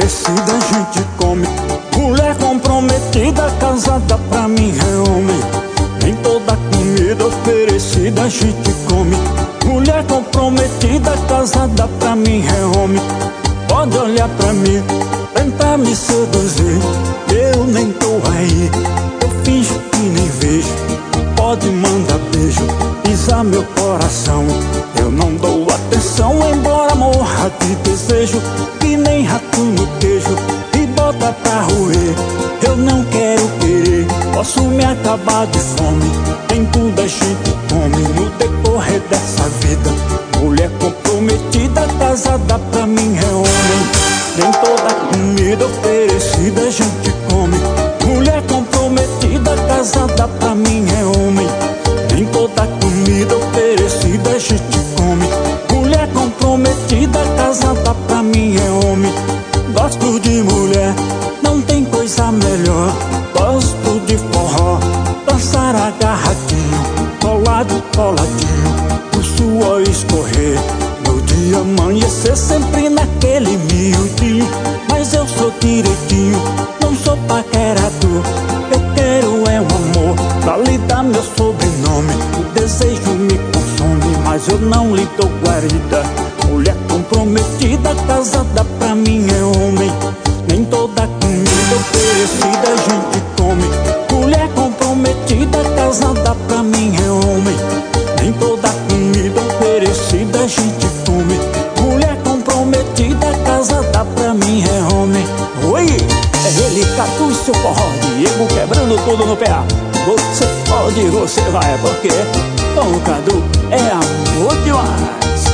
oferecida a gente come. Mulher comprometida, casada pra mim é homem. Nem toda comida oferecida a gente come. Mulher comprometida, casada pra mim é homem. Pode olhar pra mim, tentar me seduzir, eu nem tô aí, eu finjo que nem vejo. Pode mandar beijo, pisar meu coração, eu não dou atenção, embora morra de desejo. Que nem rato no queijo, e bota pra roer. Eu não quero querer, posso me acabar de fome. Nem tudo a gente come no decorrer dessa vida. Mulher comprometida, casada pra mim é homem. Nem toda comida oferecida a gente come. Mulher comprometida, casada pra mim é homem. Nem toda comida oferecida a gente come. Mulher comprometida, casada pra mim é homem. Gosto de mulher, não tem coisa melhor. Gosto de forró, dançar agarradinho, colado, coladinho, o suor escorrer, no dia amanhecer sempre naquele miudinho. Mas eu sou direitinho, não sou paquerador. Eu quero é um amor, pra lhe dar meu sobrenome. O desejo me consome, mas eu não lhe dou guarida. Mulher comprometida, casada pra mim é homem. Nem toda comida oferecida a gente come. Mulher comprometida, casada pra mim é homem. Nem toda comida oferecida a gente come. Mulher comprometida, casada pra mim é homem. Oi, é ele, Catu e seu forró, Diego quebrando tudo no pé. Você pode, você vai, porque com o Cadu é amor demais.